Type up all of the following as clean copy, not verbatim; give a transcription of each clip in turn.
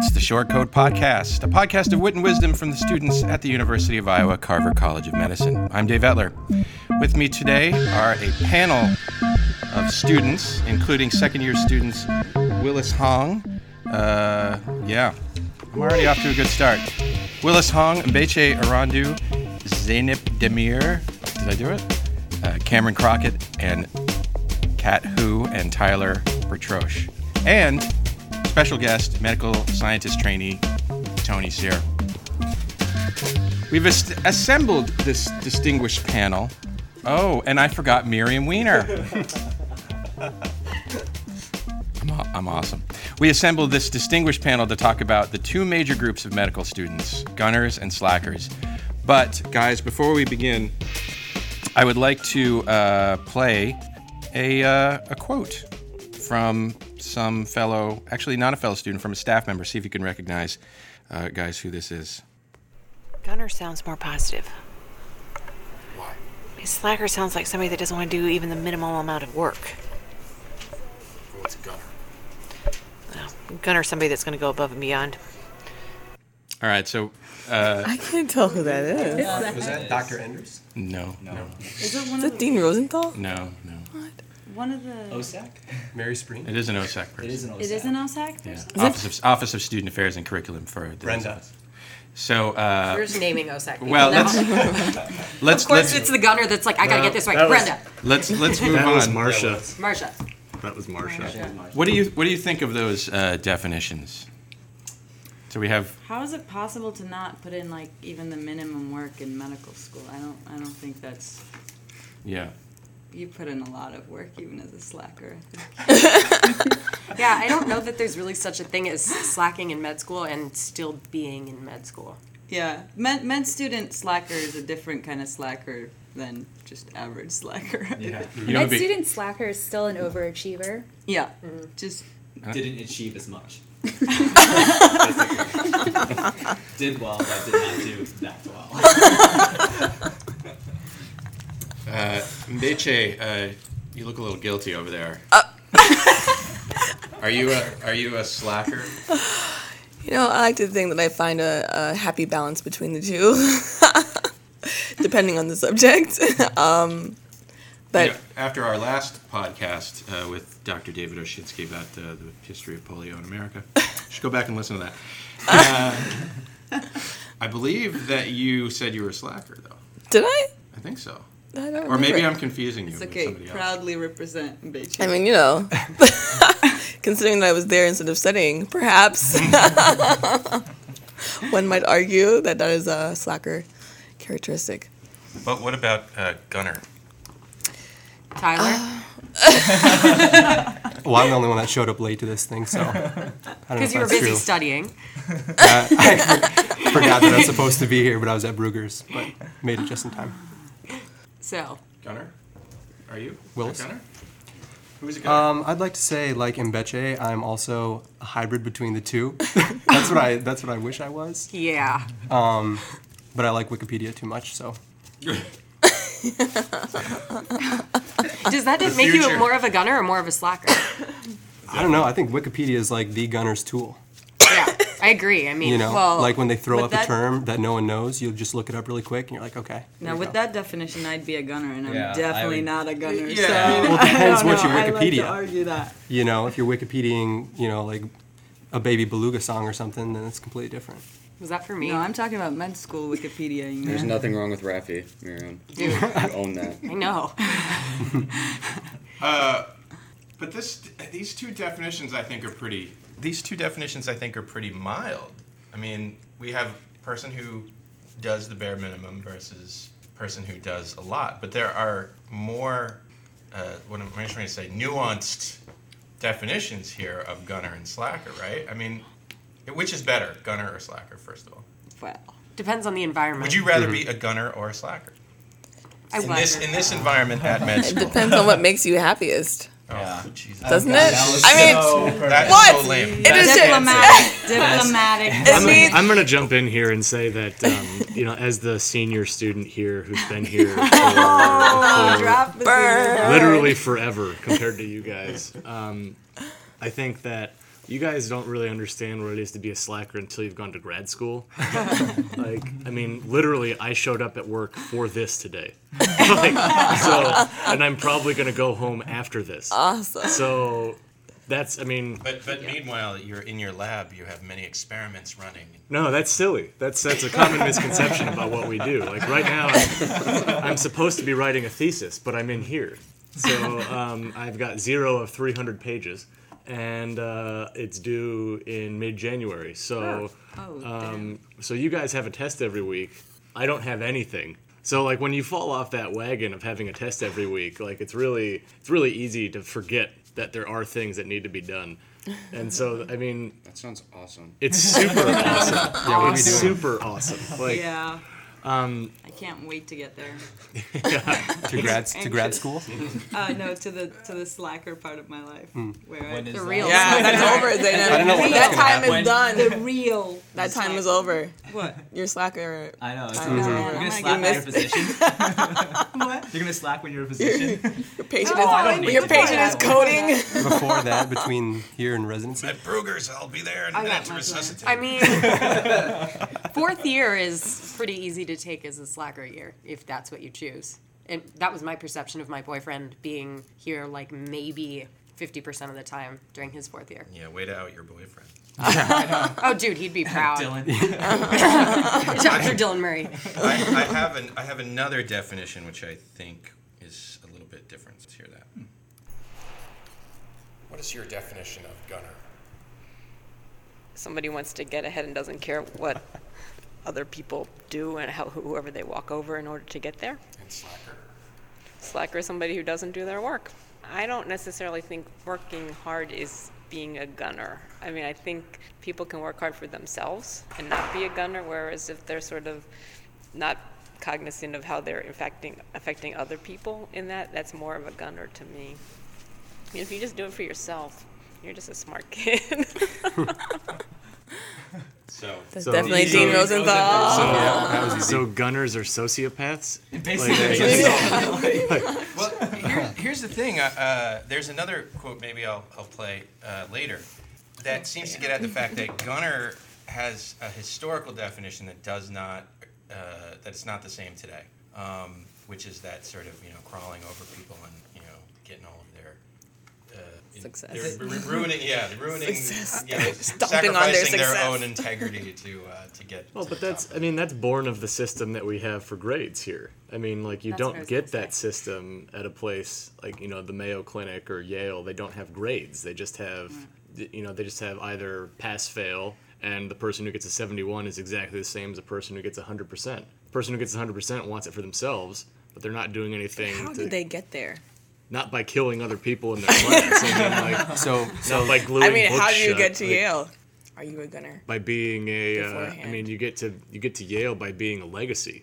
It's the Short Code Podcast, a podcast of wit and wisdom from the students at the University of Iowa Carver College of Medicine. I'm Dave Etler. With me today are a panel of students, including second-year students Willis Hong. I'm already off to a good start. Willis Hong, Mbeche Arandu, Zeynep Demir, did I do it? Cameron Crockett, and Kat Hu, and Tyler Bertroche. And special guest, medical scientist trainee, Tony Sear. We've assembled this distinguished panel. Oh, and I forgot Miriam Weiner. I'm awesome. We assembled this distinguished panel to talk about the two major groups of medical students, gunners and slackers. But, guys, before we begin, I would like to play a quote from some fellow, actually not a fellow student, from a staff member. See if you can recognize, guys, who this is. Gunner sounds more positive. Why? Slacker sounds like somebody that doesn't want to do even the minimal amount of work. What's a gunner? Gunner's somebody that's going to go above and beyond. All right, so... I can't tell who that is. Was that Dr. Enders? No. Is it one Is of it Dean Rosenthal? No. one of the? OSAC? Mary Spreen? It is an OSAC person. It is an OSAC. It is an OSAC person. Yeah. Office of Student Affairs and Curriculum for the Brenda. So, We're just naming OSAC people well, now. let's Of course, it's the gunner that's like, I gotta get this right. Brenda. let's move That on. was Marcia. Marcia. That was Marcia. What do you think of those definitions? So we have How is it possible to not put in like even the minimum work in medical school? I don't think that's. You put in a lot of work even as a slacker. Yeah, I don't know that there's really such a thing as slacking in med school and still being in med school. Yeah, med student slacker is a different kind of slacker than just average slacker. Yeah. Med student slacker is still an overachiever. Yeah, just Didn't achieve as much. Did well, but did not do that well. Mbeche, you look a little guilty over there. Are you a slacker? You know, I like to think that I find a happy balance between the two, depending on the subject. But You know, after our last podcast with Dr. David Oshinsky about the history of polio in America, you should go back and listen to that. I believe that you said you were a slacker, though. did I? I think so. I don't Or maybe remember. I'm confusing you it's with okay. somebody else. Proudly represent Beijing. I mean, you know, considering that I was there instead of studying, perhaps one might argue that that is a slacker characteristic. But what about Gunner? Tyler? Well, I'm the only one that showed up late to this thing, so I don't know Because if you were that's busy true. studying. I forgot that I was supposed to be here, but I was at Brugger's, but made it just in time. So, Gunner? Are you? Willis? Gunner? Who's a Gunner? I'd like to say, like Mbeche, I'm also a hybrid between the two. That's what I wish I was. yeah. But I like Wikipedia too much, so. Does that The make future. you more of a gunner or more of a slacker? I don't know. I think Wikipedia is like the gunner's tool. Yeah, I agree. I mean, You know, well, like when they throw with up a that- term that no one knows, you'll just look it up really quick, and you're like, okay. here Now, we with go. that definition, I'd be a gunner, and I'm Yeah, definitely I would- not a gunner. Yeah. So Well, it depends I don't what know. you I like Wikipedia. to argue that. You know, if you're Wikipediaing, you know, like a Baby Beluga song or something, then it's completely different. was that for me? No, I'm talking about med school Wikipedia. There's nothing wrong with Raffi, Miriam. Dude, You own that. I know. But these two definitions I think are pretty. These two definitions I think are pretty mild. I mean, we have person who does the bare minimum versus person who does a lot. But there are more. What am I trying to say? Nuanced definitions here of gunner and slacker, right? I mean, which is better, gunner or slacker? First of all, Well, Depends on the environment. would you rather be a gunner or a slacker? I In would. this environment at med It school. depends on what makes you happiest, Oh, Jesus. doesn't it? I mean, That's what? so lame. It is diplomatic. it means I'm going to jump in here and say that, as the senior student here who's been here for Drop the Burn. literally forever compared to you guys, I think that you guys don't really understand what it is to be a slacker until you've gone to grad school. Like, I mean, literally, I showed up at work for this today. And I'm probably going to go home after this. Awesome. So that's, I mean... But meanwhile, you're in your lab, you have many experiments running. No, that's silly. That's a common misconception about what we do. Like, right now, I'm supposed to be writing a thesis, but I'm in here. So I've got 0 of 300 pages. And it's due in mid-January. So, so you guys have a test every week. I don't have anything. So, like, when you fall off that wagon of having a test every week, like, it's really easy to forget that there are things that need to be done. And so, I mean, That sounds awesome. it's super awesome. Yeah, what are we It's doing? super awesome. Like, Yeah. I can't wait to get there. To grad school? No, to the slacker part of my life, where The real Yeah, that's over, Zainab. I don't know what That that's gonna time is happen. done. the real. That time is over. What? Your slacker. I know. It's Time is You're over. gonna You slack when you're in a missed- position. What? You're gonna slack when you're in a position. Your patient I don't is need your to patient find is out. coding. Before that, between here and residency? At Brugger's, I'll be there in a I got minute to my plan. resuscitate. I mean, 4th year is pretty easy to take as a slacker year, if that's what you choose. And that was my perception of my boyfriend being here, like, maybe 50% of the time during his 4th year. Yeah, way to out your boyfriend. Oh, dude, he'd be proud. Dylan. Dr. Dylan Murray. I have another definition which I think is a little bit different. Let's hear that. What is your definition of gunner? Somebody wants to get ahead and doesn't care what other people do and whoever they walk over in order to get there. And slacker? Slacker is somebody who doesn't do their work. I don't necessarily think working hard is being a gunner. I mean, I think people can work hard for themselves and not be a gunner, whereas if they're sort of not cognizant of how they're affecting other people in that, that's more of a gunner to me. I mean, if you just do it for yourself, you're just a smart kid. That's definitely Dean Rosenthal. so gunners are sociopaths? Well, here's the thing. There's another quote maybe I'll play later that seems to get at the fact that gunner has a historical definition that does not that it's not the same today, which is that sort of crawling over people and getting all of their Success. ruining Success. sacrificing Stomping on their their success. own integrity to get. Well, to but the that's, top. I mean, that's born of the system that we have for grades here. I mean, like, you That's what I don't was get gonna that system at a place like, the Mayo Clinic or Yale. They don't have grades. They just have, they just have either pass, fail, and the person who gets a 71 is exactly the same as the person who gets 100%. The person who gets 100% wants it for themselves, but they're not doing anything. How did they get there? Not by killing other people in their class. I mean, like, So not by gluing I mean, books how do you shut, get to like, Yale? Are you a gunner? By being a, I Beforehand. mean, you get to Yale by being a legacy.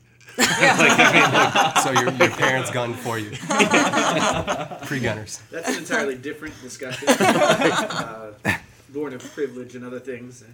so your parents gunned for you. Pre-gunners. That's an entirely different discussion. Born of privilege and other things.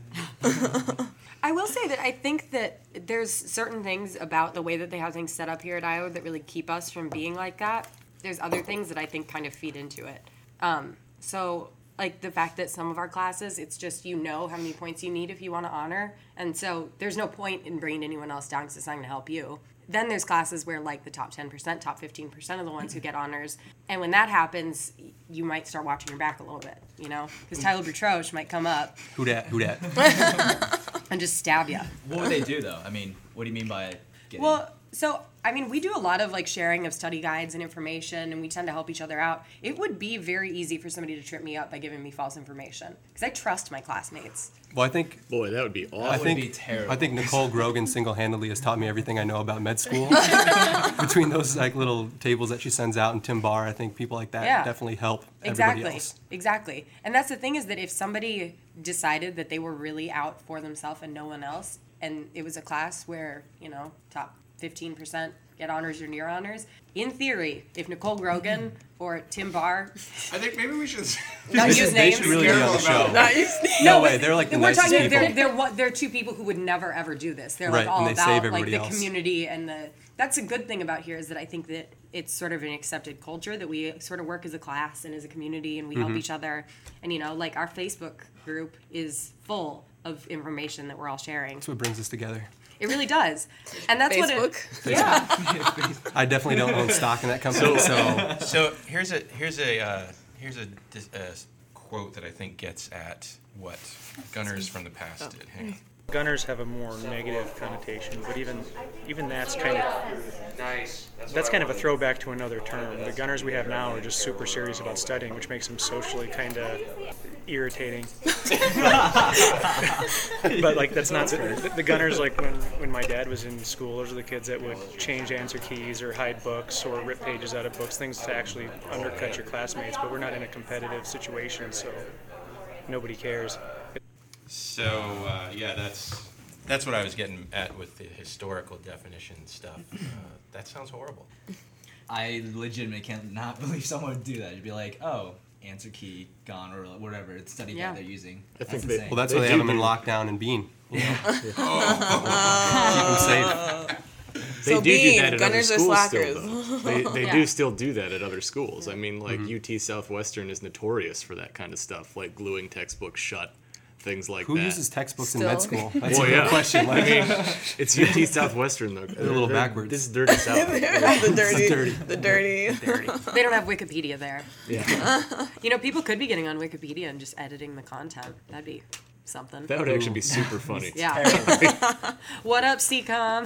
I will say that I think that there's certain things about the way that they have things set up here at Iowa that really keep us from being like that. There's other things that I think kind of feed into it. So, like the fact that some of our classes, it's just how many points you need if you want to honor. And so there's no point in bringing anyone else down because it's not going to help you. Then there's classes where like the top 10%, top 15% are the ones who get honors. And when that happens, you might start watching your back a little bit, because Tyler Bertroche might come up Who dat? and just stab you. What would they do, though? I mean, what do you mean by getting... Well, so, I mean, we do a lot of, like, sharing of study guides and information, and we tend to help each other out. It would be very easy for somebody to trip me up by giving me false information, because I trust my classmates. Well, I think Boy, that would be awful. I would think be terrible. I think Nicole Grogan single-handedly has taught me everything I know about med school. Between those like little tables that she sends out and Tim Barr, I think people like that Yeah. definitely help everybody else. Exactly. And that's the thing is that if somebody decided that they were really out for themselves and no one else, and it was a class where, top 15% get honors or near honors. In theory, if Nicole Grogan or Tim Barr, I think maybe we should not use They names. should really be on the show. No way, they're like the we're nicest talking, people. they're two people who would never ever do this. They're Right, like all and they save about like everybody the else. community and the. That's a good thing about here is that I think that it's sort of an accepted culture that we sort of work as a class and as a community and we help each other. And like our Facebook group is full of information that we're all sharing. That's what brings us together. It really does, and that's Facebook. what it. Yeah. I definitely don't own stock in that company, so So here's a quote that I think gets at what gunners from the past did. Hang on. Gunners have a more negative connotation, but even that's kind of a throwback to another term. The gunners we have now are just super serious about studying, which makes them socially kind of irritating. But like that's not the gunners. Like when my dad was in school, those are the kids that would change answer keys or hide books or rip pages out of books, things to actually undercut your classmates. But we're not in a competitive situation, so nobody cares. So yeah, that's what I was getting at with the historical definition stuff. That sounds horrible. I legitimately cannot believe someone would do that. You'd be like, oh, answer key gone or whatever. It's study guide they're using. That's insane. Well, that's why they have them in lockdown and Bean. You know? Keep them safe. They So do Bean, that at gunners other are schools slackers. still, though. They do still do that at other schools. I mean, like UT Southwestern is notorious for that kind of stuff, like gluing textbooks shut, things like Who that. uses textbooks in med school? That's Well, a yeah. good question. I mean, it's UT Southwestern though. They're a little backwards. This is dirty South. the dirty. They don't have Wikipedia there. Yeah. People could be getting on Wikipedia and just editing the content. That'd be something. That would actually be super funny. Yeah. What up, CCOM?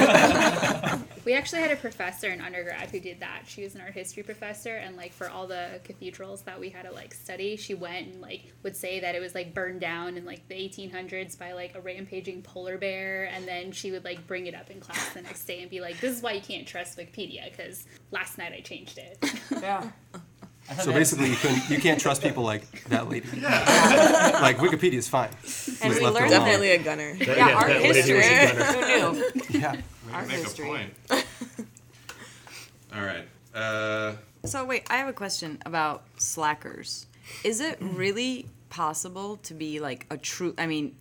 We actually had a professor in undergrad who did that. She was an art history professor, and like for all the cathedrals that we had to like study, she went and like would say that it was like burned down in like the 1800s by like a rampaging polar bear, and then she would like bring it up in class the next day and be like, "This is why you can't trust Wikipedia because last night I changed it." Yeah. So basically, you can't trust people like that lady. Like Wikipedia is fine. And we left learned alone. Definitely a gunner. Art that lady history. was a gunner. Who knew? Yeah. Art Make history. a point. All right. So wait, I have a question about slackers. Is it really possible to be like a true,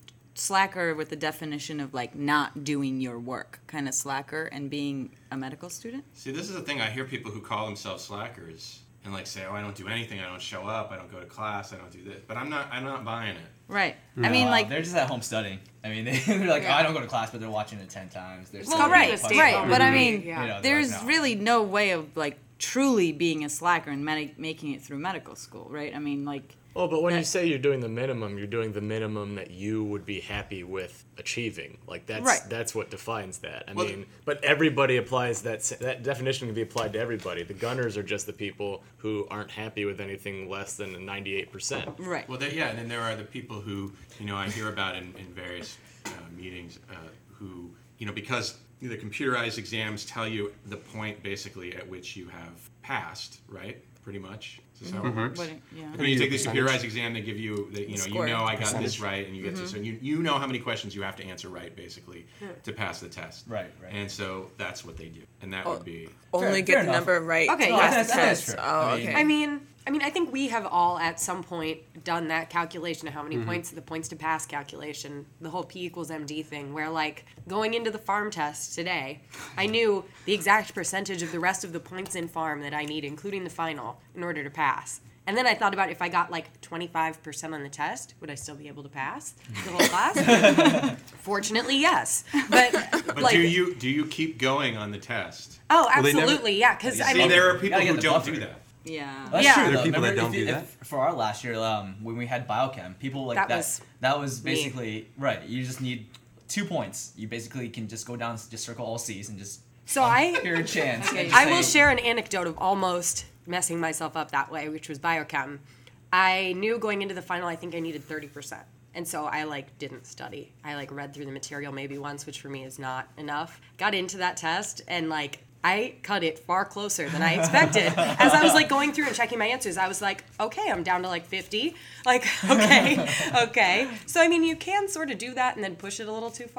slacker with the definition of like not doing your work kind of slacker and being a medical student? See, this is the thing. I hear people who call themselves slackers and like say, "Oh, I don't do anything. I don't show up. I don't go to class. I don't do this." But I'm not buying it. Right. No, I mean, like they're just at home studying. I mean, they're like, oh, I don't go to class, but they're watching it 10 times. They're Well, studying right, it, right. punching but I it. mean, Yeah. You know, they're there's like, no. really no way of like truly being a slacker and making it through medical school, right? I mean, like. Oh, but when you say you're doing the minimum that you would be happy with achieving. Like that's what defines that. I mean, but everybody applies that definition can be applied to everybody. The gunners are just the people who aren't happy with anything less than a 98%. Right. Well, and then there are the people who I hear about in various meetings who because the computerized exams tell you the point basically at which you have passed, right? Pretty much. Is this how it works? When you take this computerized exam, they give you that I got this right, and you get to so you know how many questions you have to answer right basically to pass the test. Right. And so that's what they do, and that would be Only get the number right. Okay, to yeah, pass the that's test. true. Oh, okay. I mean, I think we have all at some point done that calculation of how many points, the points to pass calculation, the whole P equals MD thing, where like going into the farm test today, I knew the exact percentage of the rest of the points in farm that I need, including the final, in order to pass. And then I thought about if I got like 25% on the test, would I still be able to pass the whole class? Fortunately, yes. But like, do you keep going on the test? Oh, absolutely, yeah. Because I mean, there are people gotta who get the don't buffer. do that. Yeah. That's Yeah. true. There are Though. people that Remember, don't do that. For our last year, when we had biochem, people like that was basically right. You just need 2 points. You basically can just go down, just circle all C's, and just pure chance. I will share an anecdote of almost messing myself up that way, which was biochem. I knew going into the final, I think I needed 30%. And so I didn't study. I read through the material maybe once, which for me is not enough. Got into that test and I cut it far closer than I expected. As I was going through and checking my answers, I was like, okay, I'm down to 50. Okay. So I mean, you can sort of do that and then push it a little too far.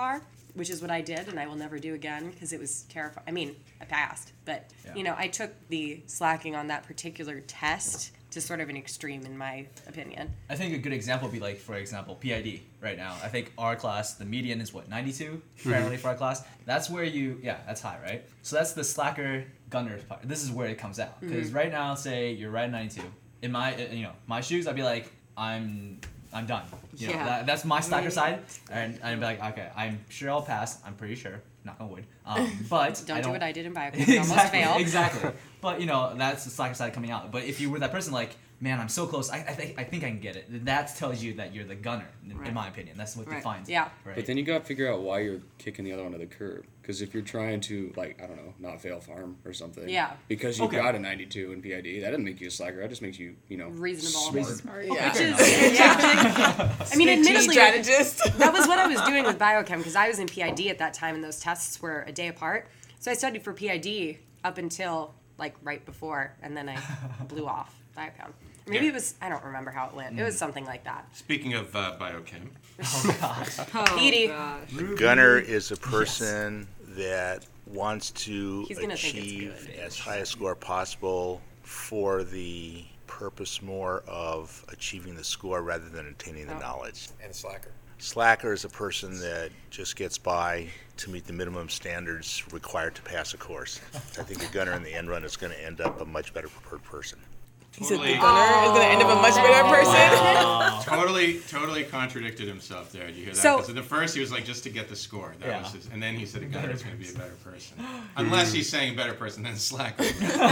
which is what I did, and I will never do again because it was terrifying. I mean, I passed, but I took the slacking on that particular test to sort of an extreme, in my opinion. I think a good example would be like, for example, PID right now. I think our class, the median is 92 apparently for our class. That's where that's high, right? So that's the slacker gunner part. This is where it comes out. Because right now, say you're right at 92. In my shoes, I'd be like, I'm done. That's my slacker side, and I'd be like, okay, I'm sure I'll pass. I'm pretty sure, knock on wood. But don't do what I did in biochem. Almost failed. Exactly. But that's the slacker side coming out. But if you were that person, like, man, I'm so close. I think I can get it. That tells you that you're the gunner, in my opinion. That's what defines. Yeah. Right. But then you got to figure out why you're kicking the other one to the curb. Because if you're trying to, like, I don't know, not fail farm or something. Yeah. Because you got a 92 in PID, that doesn't make you a slacker. That just makes you, reasonable. Smart. Yeah. Which is, I mean, admittedly, that was what I was doing with biochem because I was in PID at that time and those tests were a day apart. So I studied for PID up until like right before, and then I blew off biochem. Maybe it was, I don't remember how it went. It was something like that. Speaking of biochem. Oh, gosh. Petey. The gunner is a person that wants to achieve as high a score possible for the purpose more of achieving the score rather than attaining the knowledge. And slacker. Slacker is a person that just gets by to meet the minimum standards required to pass a course. I think a gunner in the end run is going to end up a much better prepared person. He said the gunner is going to end up a much better person. Totally contradicted himself there. Did you hear that? So, because at first he was like, just to get the score. That was his, and then he said a gunner is going to be a better person. Unless he's saying better person than slacker.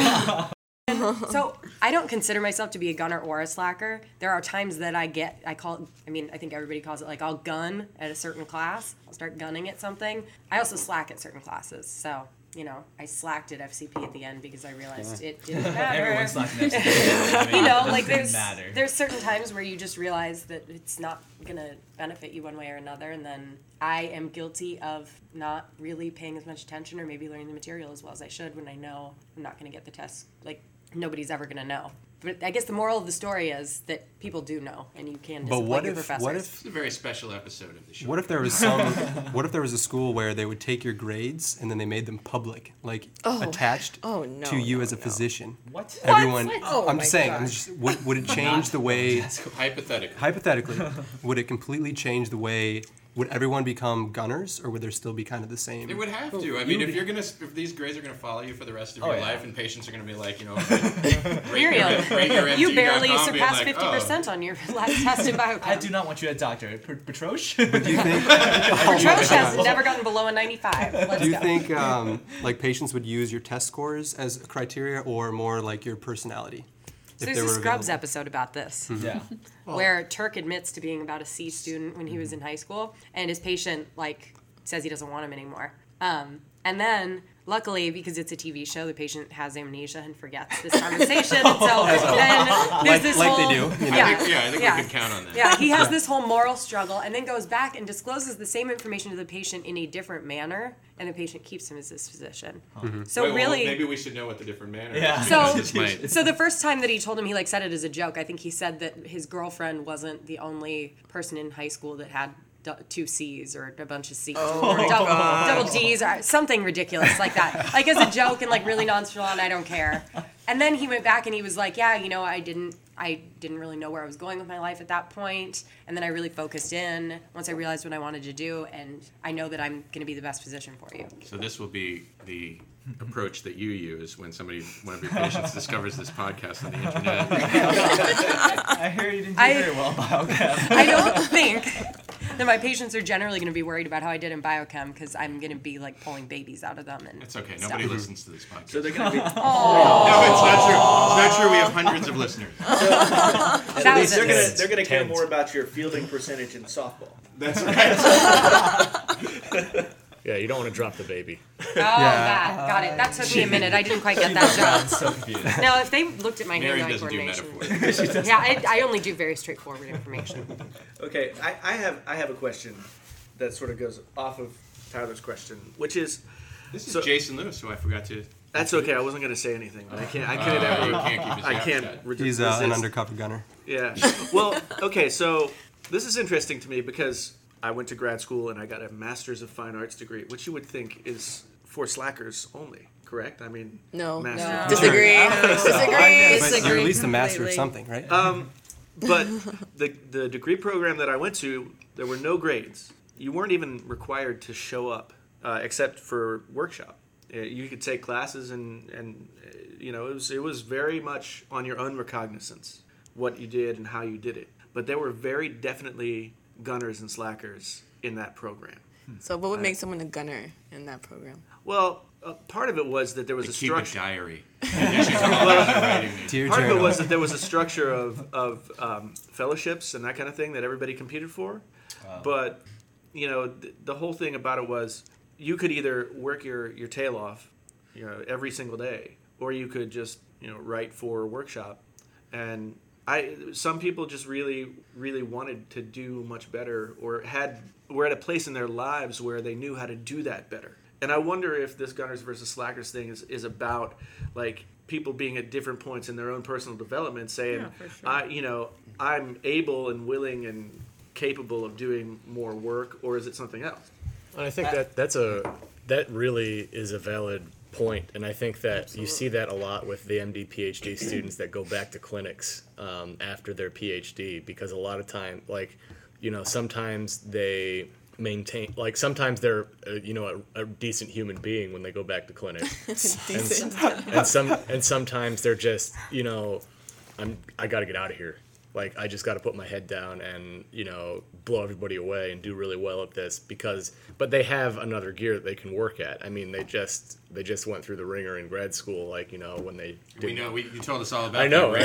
So I don't consider myself to be a gunner or a slacker. There are times that I think everybody calls it like I'll gun at a certain class. I'll start gunning at something. I also slack at certain classes. So, I slacked at FCP at the end because I realized it didn't matter. Everyone's slacking at FCP. There's certain times where you just realize that it's not going to benefit you one way or another. And then I am guilty of not really paying as much attention or maybe learning the material as well as I should when I know I'm not going to get the test. Like, nobody's ever going to know. But I guess the moral of the story is that people do know, and you can disappoint your professors. What if it's a very special episode of the show? What if there was what if there was a school where they would take your grades and then they made them public, like attached to you as a physician? What? Everyone. Oh I'm just saying. Would it change the way? Hypothetically, would it completely change the way? Would everyone become gunners, or would there still be kind of the same? It would have to. I mean, if these grades are going to follow you for the rest of your life, and patients are going to be like, Miriam, you barely surpassed 50% on your last test in biochem. I do not want you a doctor, Petrosh. But do you think Petrosh has never gotten below a 95? Do you think like patients would use your test scores as a criteria, or more like your personality? So there's a Scrubs episode about this. Yeah. Where Turk admits to being about a C student when he was in high school, and his patient says he doesn't want him anymore. And then, luckily, because it's a TV show, the patient has amnesia and forgets this conversation. And so then there's this whole... they do. I think we can count on that. Yeah, he has this whole moral struggle and then goes back and discloses the same information to the patient in a different manner, and the patient keeps him as his physician. Mm-hmm. So maybe we should know what the different manner is. Yeah. So the first time that he told him, he said it as a joke. I think he said that his girlfriend wasn't the only person in high school that had 2 C's or a bunch of C's or double D's or something ridiculous like that. Like as a joke and really nonchalant, I don't care. And then he went back and he was like, yeah, I didn't really know where I was going with my life at that point. And then I really focused in once I realized what I wanted to do, and I know that I'm going to be the best physician for you. So this will be the approach that you use when one of your patients discovers this podcast on the internet. I hear you didn't do very well in biochem. I don't think that my patients are generally going to be worried about how I did in biochem because I'm going to be pulling babies out of them. And it's okay. Nobody listens to this podcast. So they're going to be... No, it's not true. It's not true. We have hundreds of listeners. They're going to care more about your fielding percentage in softball. That's right. Yeah, you don't want to drop the baby. Got it. That took me a minute. I didn't quite get that joke. Now, if they looked at my hand-eye coordination, I only do very straightforward information. Okay, I have a question that sort of goes off of Tyler's question, which is this is Jason Lewis, who I forgot to. That's okay. I wasn't going to say anything, but I can't resist. He's an undercover gunner. Yeah. Well, okay. So this is interesting to me because I went to grad school and I got a Master's of Fine Arts degree, which you would think is for slackers only, correct? I mean, No. Disagree. But you're at least a master of something, right? But the degree program that I went to, there were no grades. You weren't even required to show up, except for workshop. You could take classes and you know, it was very much on your own recognizance what you did and how you did it. But there were very definitely gunners and slackers in that program. So what would make someone a gunner in that program? Well, part of it was that there was a keep structure. a diary. Part of it was that there was a structure of fellowships and that kind of thing that everybody competed for. But you know, the whole thing about it was you could either work your tail off, you know, every single day, or you could just, you know, write for a workshop. And some people just really, really wanted to do much better, or were at a place in their lives where they knew how to do that better. And I wonder if this gunners versus slackers thing is about like people being at different points in their own personal development, saying, I'm able and willing and capable of doing more work, or is it something else? And I think that really is a valid point, and I think that you see that a lot with the MD PhD students that go back to clinics after their PhD, because a lot of time, like, you know, sometimes they maintain, like, sometimes they're a decent human being when they go back to clinic, and sometimes they're just, you know, I got to get out of here. Like, I just got to put my head down and, you know, blow everybody away and do really well at this but they have another gear that they can work at. I mean, they just went through the ringer in grad school, like, you know, when they did. You told us all about. I know.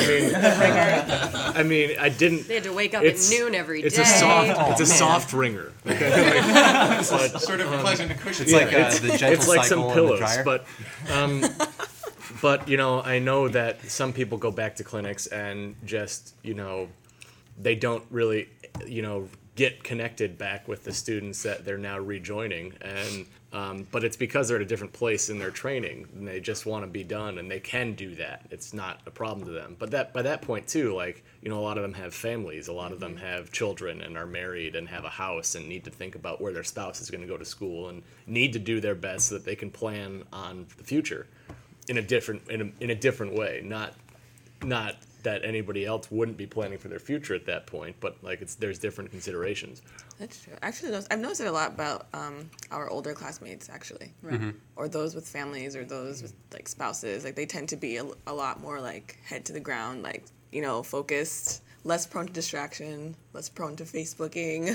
I mean, I didn't. They had to wake up at noon every day. It's a soft ringer. It's sort of pleasant and cushiony. It's like the gentle it's like cycle some pillows, in the dryer. But, you know, I know that some people go back to clinics and just, you know, they don't really, you know, get connected back with the students that they're now rejoining. And but it's because they're at a different place in their training and they just want to be done, and they can do that. It's not a problem to them. But by that point, too, like, you know, a lot of them have families. A lot of them have children and are married and have a house and need to think about where their spouse is going to go to school and need to do their best so that they can plan on the future in a different way, not that anybody else wouldn't be planning for their future at that point, but like there's different considerations. That's true. Actually, I've noticed it a lot about our older classmates, actually, right. Mm-hmm. Or those with families, or those with like spouses. Like they tend to be a lot more like head to the ground, like, you know, focused, less prone to distraction, less prone to Facebooking.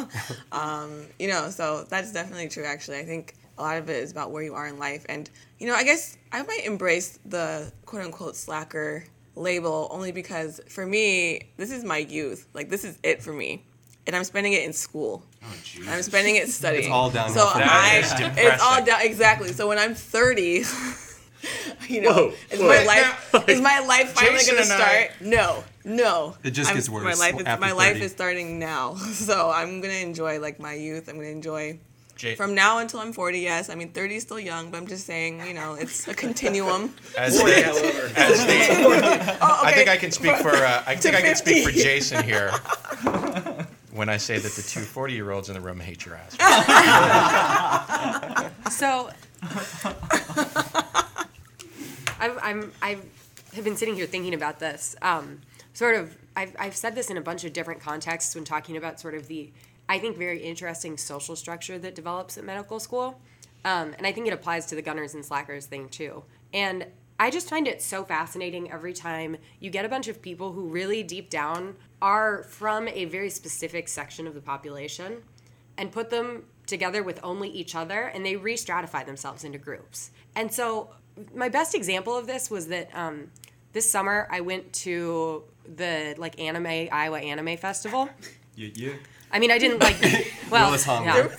You know, so that's definitely true. Actually, I think a lot of it is about where you are in life. And, you know, I guess I might embrace the quote-unquote slacker label only because, for me, this is my youth. Like, this is it for me. And I'm spending it in school. Oh, jeez. I'm spending it studying. It's all downhill. So it's all down, exactly. So when I'm 30, you know, Whoa. is my life finally going to start? No. It just gets worse. My life is starting now. So I'm going to enjoy, like, my youth. I'm going to enjoy... From now until I'm 40, yes. I mean, 30 is still young, but I'm just saying, you know, it's a continuum. I think I can speak for Jason here when I say that the two 40-year-olds in the room hate your ass. So, I have been sitting here thinking about this. I've said this in a bunch of different contexts when talking about sort of the, I think, very interesting social structure that develops at medical school. And I think it applies to the gunners and slackers thing, too. And I just find it so fascinating every time you get a bunch of people who really deep down are from a very specific section of the population and put them together with only each other, and they re-stratify themselves into groups. And so my best example of this was that this summer I went to the Iowa Anime Festival. Yeah. I mean, I didn't well, yeah.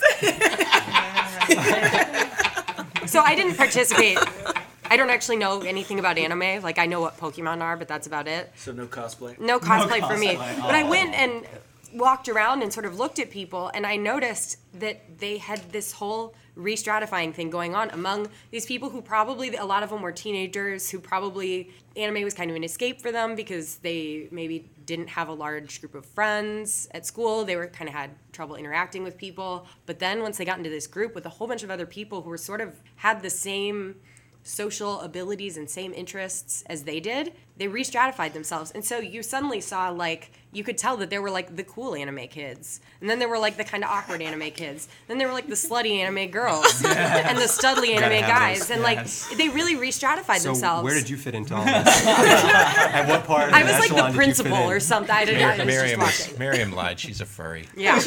So I didn't participate. I don't actually know anything about anime. Like, I know what Pokemon are, but that's about it. So no cosplay? No cosplay for me. But I went, and walked around and sort of looked at people, and I noticed that they had this whole re-stratifying thing going on among these people who probably, a lot of them were teenagers who probably anime was kind of an escape for them because they maybe didn't have a large group of friends at school. They were kind of had trouble interacting with people. But then once they got into this group with a whole bunch of other people who were sort of had the same social abilities and same interests as they did, they re-stratified themselves. And so you suddenly saw, like, you could tell that there were, like, the cool anime kids. And then there were, like, the kind of awkward anime kids. Then there were, like, the slutty anime girls. And the studly anime guys. And, like, they really re-stratified themselves. So where did you fit into all this? At what part of I was, like, the principal or something. I didn't Miriam lied. She's a furry. Yeah.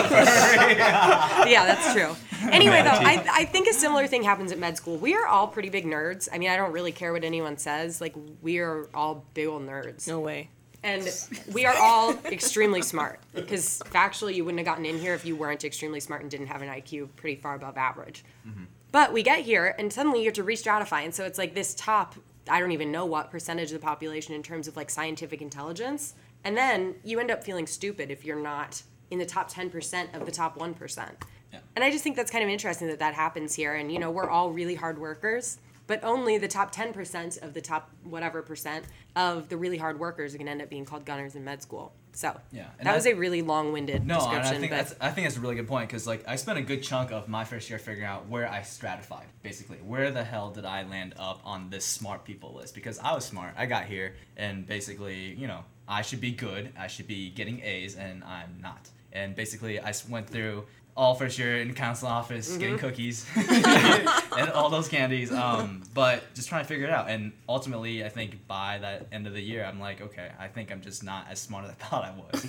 Yeah, that's true. Anyway, though, I think a similar thing happens at med school. We are all pretty big nerds. I mean, I don't really care what anyone says. Like, we are all big old nerds. No way. And we are all extremely smart. Because factually, you wouldn't have gotten in here if you weren't extremely smart and didn't have an IQ pretty far above average. Mm-hmm. But we get here, and suddenly you have to re-stratify. And so it's like this top, I don't even know what percentage of the population in terms of, like, scientific intelligence. And then you end up feeling stupid if you're not in the top 10% of the top 1%. Yeah. And I just think that's kind of interesting that happens here. And, you know, we're all really hard workers, but only the top 10% of the top whatever percent of the really hard workers are going to end up being called gunners in med school. So that was a really long-winded description. I think that's a really good point because, like, I spent a good chunk of my first year figuring out where I stratified, basically. Where the hell did I land up on this smart people list? Because I was smart. I got here, and basically, you know, I should be good. I should be getting A's, and I'm not. And basically, I went through all first year in counseling office, getting cookies and all those candies, but just trying to figure it out. And ultimately, I think by that end of the year, I'm like, okay, I think I'm just not as smart as I thought I was.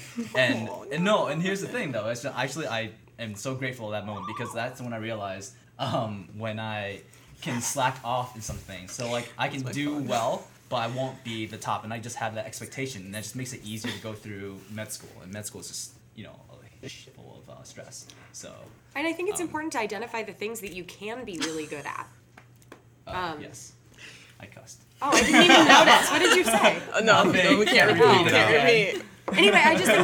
And here's the thing, though. It's just, actually, I am so grateful at that moment because that's when I realized when I can slack off in some things. So, like, I can do well, but I won't be the top, and I just have that expectation, and that just makes it easier to go through med school. And med school is just, you know, full of stress. So. And I think it's important to identify the things that you can be really good at. Yes, I cussed. Oh, I didn't even notice. What did you say? No, we can't repeat. Anyway,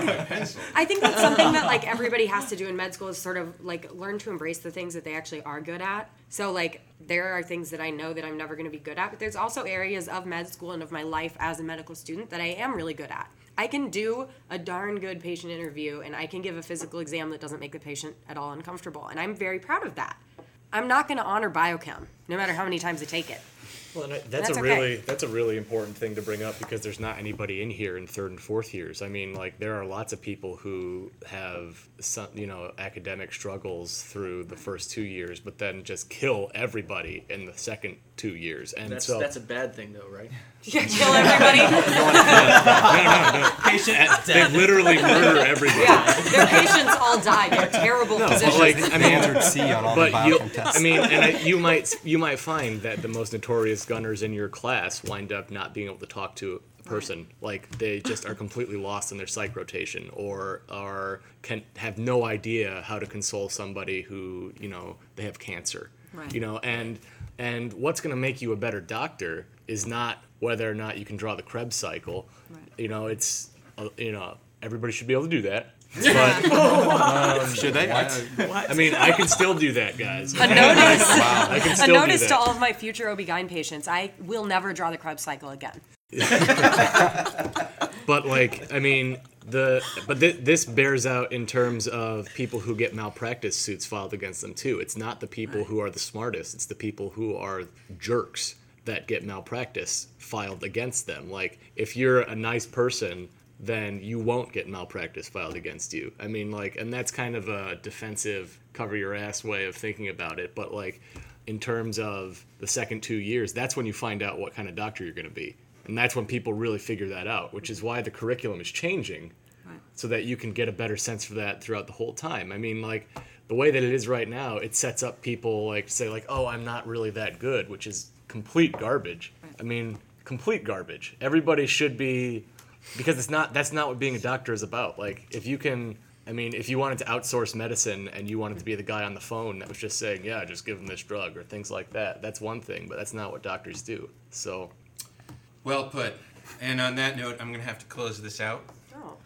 I think that's something that, like, everybody has to do in med school is sort of, like, learn to embrace the things that they actually are good at. So, like, there are things that I know that I'm never going to be good at, but there's also areas of med school and of my life as a medical student that I am really good at. I can do a darn good patient interview, and I can give a physical exam that doesn't make the patient at all uncomfortable, and I'm very proud of that. I'm not going to honor biochem, no matter how many times I take it. Well, that's a really important thing to bring up because there's not anybody in here in third and fourth years. I mean, like, there are lots of people who have some, you know, academic struggles through the first 2 years, but then just kill everybody in the second 2 years. And that's a bad thing, though, right? Yeah, kill everybody. No. They literally murder everybody. Yeah, their patients all die. They're terrible physicians. But, like, I mean, answered C on all the biochem tests. I mean, and you might find that the most notorious gunners in your class wind up not being able to talk to a person. Like, they just are completely lost in their psych rotation, or can have no idea how to console somebody who, you know, they have cancer. Right. You know, and what's going to make you a better doctor is not whether or not you can draw the Krebs cycle. Right. You know, it's you know, everybody should be able to do that. But, should they? What? I mean, I can still do that, guys. A notice, I can still do that. To all of my future OB-GYN patients, I will never draw the Krebs cycle again. But, like, I mean, this bears out in terms of people who get malpractice suits filed against them too. It's not the people who are the smartest; it's the people who are jerks that get malpractice filed against them. Like, if you're a nice person, then you won't get malpractice filed against you. I mean, like, and that's kind of a defensive, cover your ass way of thinking about it. But, like, in terms of the second 2 years, that's when you find out what kind of doctor you're going to be. And that's when people really figure that out, which is why the curriculum is changing, so that you can get a better sense for that throughout the whole time. I mean, like, the way that it is right now, it sets up people, like, say, like, oh, I'm not really that good, which is complete garbage. I mean, complete garbage. Everybody should be, because that's not what being a doctor is about. Like, if you wanted to outsource medicine and you wanted to be the guy on the phone that was just saying, yeah, just give them this drug or things like that, that's one thing, but that's not what doctors do. So. Well put. And on that note, I'm going to have to close this out.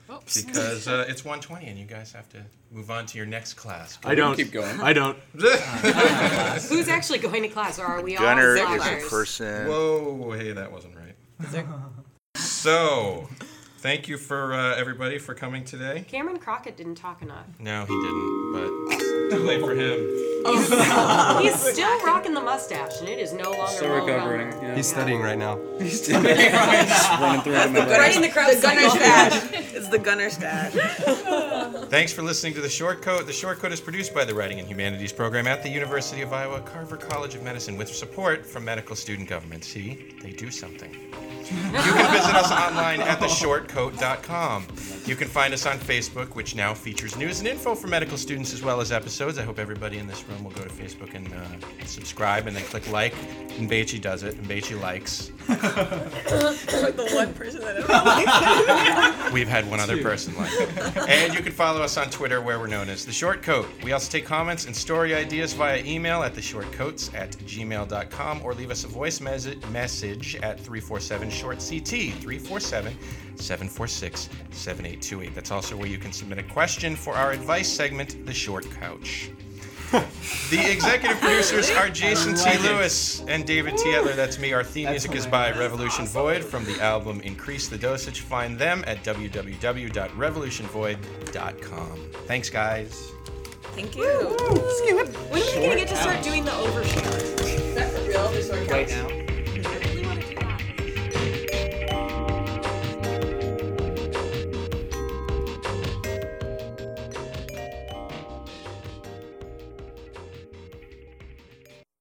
Because it's 1:20 and you guys have to move on to your next class. I don't. Keep going. I don't. Who's actually going to class, or are we Gunner all is slackers? a person. Whoa, hey, that wasn't right. So, thank you for everybody for coming today. Cameron Crockett didn't talk enough. No, he didn't, but too late for him. He's still rocking the mustache, and it is no longer Still long recovering. gone. Yeah. He's studying right now. He's running through it in my brain. Right in the crowd. The gunner cycle. stash. It's the gunner stash. Thanks for listening to The Short Coat. The Short Coat is produced by the Writing and Humanities program at the University of Iowa Carver College of Medicine with support from Medical Student Government. See, they do something. You can visit us online at theshortcoat.com. You can find us on Facebook, which now features news and info for medical students as well as episodes. I hope everybody in this room will go to Facebook and subscribe and then click like. And Beichi does it, and Beichi likes. The one person that ever liked. We've had one other person like it. And you can follow us on Twitter where we're known as The Short Coat. We also take comments and story ideas via email at theshortcoats@gmail.com or leave us a voice message at 347-SHORT-CT, 347-746-7828. That's also where you can submit a question for our advice segment, The Short Couch. The executive producers are Jason T. Lewis and David T. Etler. That's me. Our theme music is by Revolution Void from the album Increase the Dosage. Find them at www.revolutionvoid.com. Thanks, guys. Thank you. When are we going to get to start doing the overshare? Is that for real? The short couch? Right now.